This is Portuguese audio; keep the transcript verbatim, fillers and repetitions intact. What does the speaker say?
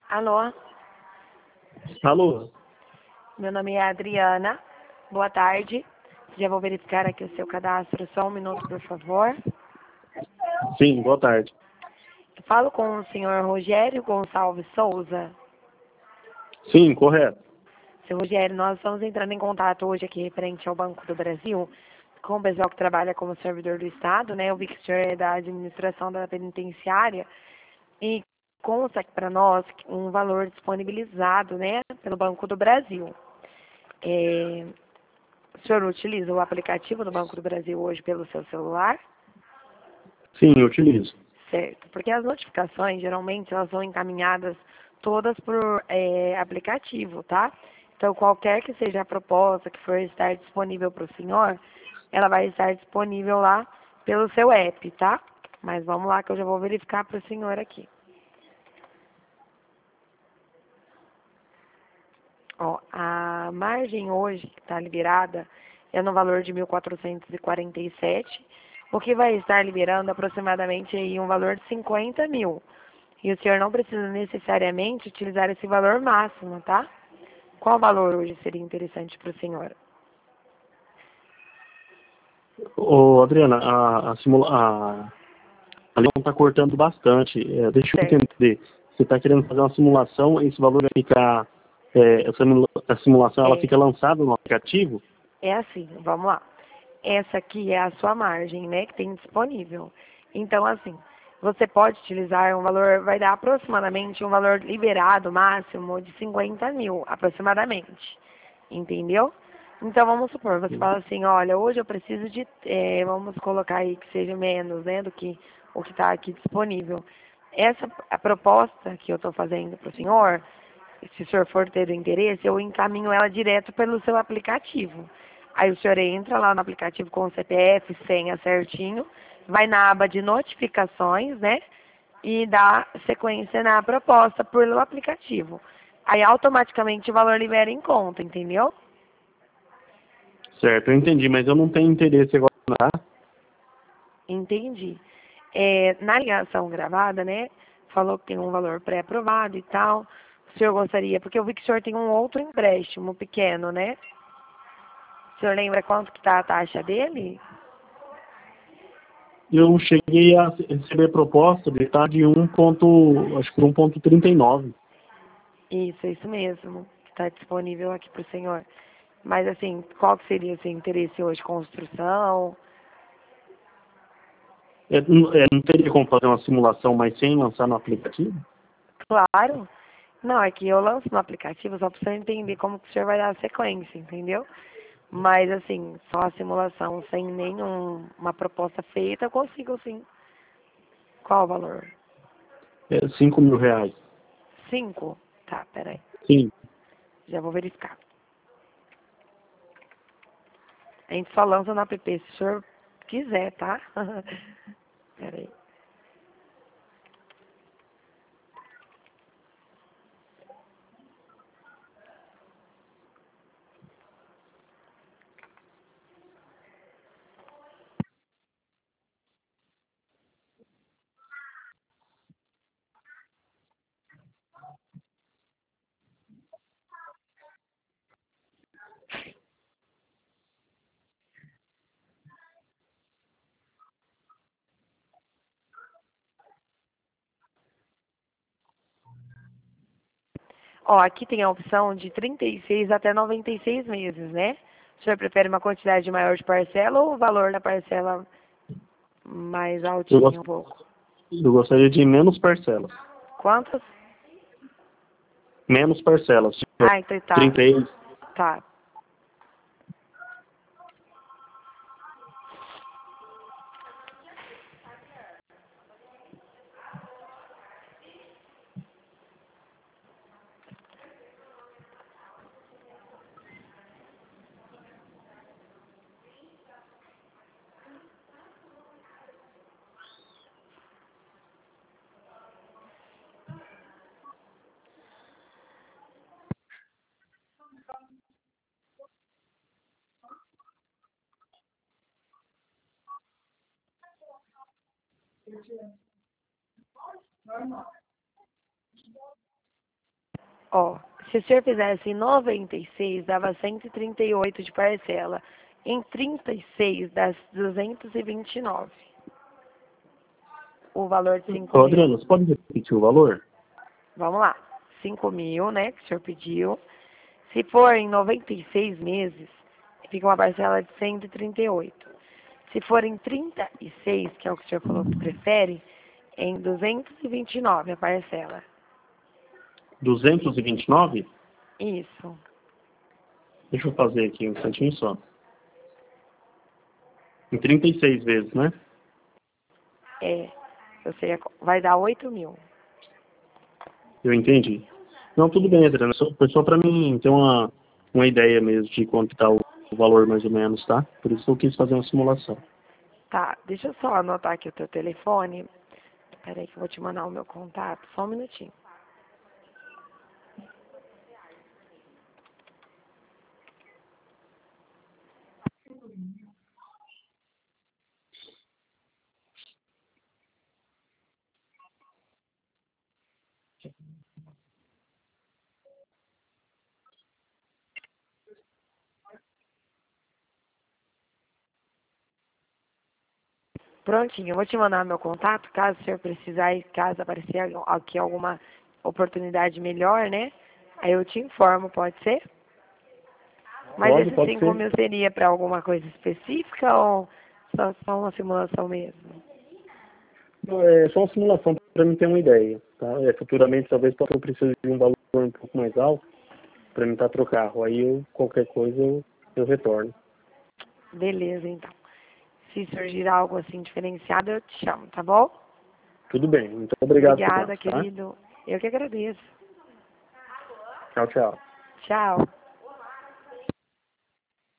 Alô, Alô? meu nome é Adriana. Boa tarde. Já vou verificar aqui o seu cadastro. Só um minuto, por favor. Sim, boa tarde. Eu falo com o senhor Rogério Gonçalves Souza. Sim, correto. Seu Rogério, nós estamos entrando em contato hoje aqui referente ao Banco do Brasil, com o pessoal que trabalha como servidor do Estado, né? Eu vi que o senhor é da administração da penitenciária e consta aqui para nós um valor disponibilizado, né, pelo Banco do Brasil. É, o senhor utiliza o aplicativo do Banco do Brasil hoje pelo seu celular? Sim, eu utilizo. Certo, porque as notificações, geralmente, elas são encaminhadas todas por é, aplicativo, tá? Então, qualquer que seja a proposta que for estar disponível para o senhor, ela vai estar disponível lá pelo seu app, tá? Mas vamos lá que eu já vou verificar para o senhor aqui. Ó, a margem hoje que está liberada é no valor de mil quatrocentos e quarenta e sete, o que vai estar liberando aproximadamente aí um valor de cinquenta mil. E o senhor não precisa necessariamente utilizar esse valor máximo, tá? Qual valor hoje seria interessante para o senhor? Ô, Adriana, a, a, simula, a, a ligação está cortando bastante. É, deixa eu Certo. entender. Você está querendo fazer uma simulação, esse valor vai ficar. É, essa simula- a simulação ela É, fica lançada no aplicativo? é assim, vamos lá. Essa aqui é a sua margem, né, que tem disponível. Então, assim, você pode utilizar um valor, vai dar aproximadamente um valor liberado máximo de cinquenta mil, aproximadamente. Entendeu? Então, vamos supor, você fala assim, olha, hoje eu preciso de, eh, vamos colocar aí que seja menos, né, do que o que está aqui disponível. Essa, a proposta que eu estou fazendo para o senhor, se o senhor for ter o interesse, eu encaminho ela direto pelo seu aplicativo. Aí o senhor entra lá no aplicativo com o C P F, senha certinho, vai na aba de notificações, né? E dá sequência na proposta pelo aplicativo. Aí automaticamente o valor libera em conta, entendeu? Certo, eu entendi, mas eu não tenho interesse agora, tá? Entendi. É, na ligação gravada, né? Falou que tem um valor pré-aprovado e tal. O senhor gostaria, porque eu vi que o senhor tem um outro empréstimo pequeno, né? O senhor lembra quanto que tá a taxa dele? Eu cheguei a receber proposta de estar de um ponto, acho que um ponto trinta e nove. Isso, é isso mesmo. Está disponível aqui para o senhor. Mas assim, qual que seria o seu interesse hoje? Construção? É, não é, não teria como fazer uma simulação, mas sem lançar no aplicativo? Claro. Não, é que eu lanço no aplicativo só para você entender como que o senhor vai dar a sequência, entendeu? Mas assim, só a simulação sem nenhuma proposta feita, eu consigo sim. Qual o valor? É cinco mil reais. Cinco? Tá, peraí. Sim. Já vou verificar. A gente só lança no app se o senhor quiser, tá? Peraí. Ó, aqui tem a opção de trinta e seis até noventa e seis meses, né? O senhor prefere uma quantidade maior de parcela ou o valor da parcela mais Eu, altinho gos- um pouco? eu gostaria de menos parcelas. Quantas? Menos parcelas. Tipo, Ah, então tá. trinta e seis. Tá. Ó, se o senhor fizesse em noventa e seis, dava cento e trinta e oito de parcela. Em trinta e seis, dá duzentos e vinte e nove. O valor de cinco Ô, mil. Adriana, você pode repetir o valor? Vamos lá. cinco mil, né, que o senhor pediu. Se for em noventa e seis meses, fica uma parcela de cento e trinta e oito. Se for em trinta e seis, que é o que o senhor falou que prefere, em duzentos e vinte e nove a parcela. duzentos e vinte e nove? Isso. Deixa eu fazer aqui um instantinho só. Em trinta e seis vezes, né? É. Você vai dar oito mil. Eu entendi. Não, tudo bem, Adriana. Só- Foi só para mim ter uma, uma ideia mesmo de quanto está o valor mais ou menos, tá? Por isso que eu quis fazer uma simulação. Tá, deixa eu só anotar aqui o teu telefone. Peraí que eu vou te mandar o meu contato. Só um minutinho. Prontinho, eu vou te mandar meu contato, caso o senhor precisar e caso aparecer aqui alguma oportunidade melhor, né? Aí eu te informo, pode ser? Mas Pode, esses pode cinco ser. mil seria para alguma coisa específica ou só, só uma simulação mesmo? Não, é só uma simulação para mim ter uma ideia, tá? É, futuramente, talvez, eu precise de um valor um pouco mais alto para mim estar trocar carro. Aí, eu, qualquer coisa, eu, eu retorno. Beleza, então. Se surgir algo assim diferenciado, eu te chamo, tá bom? Tudo bem. Muito obrigado por Obrigada, mais, tá? querido. Eu que agradeço. Tchau, tchau. Tchau.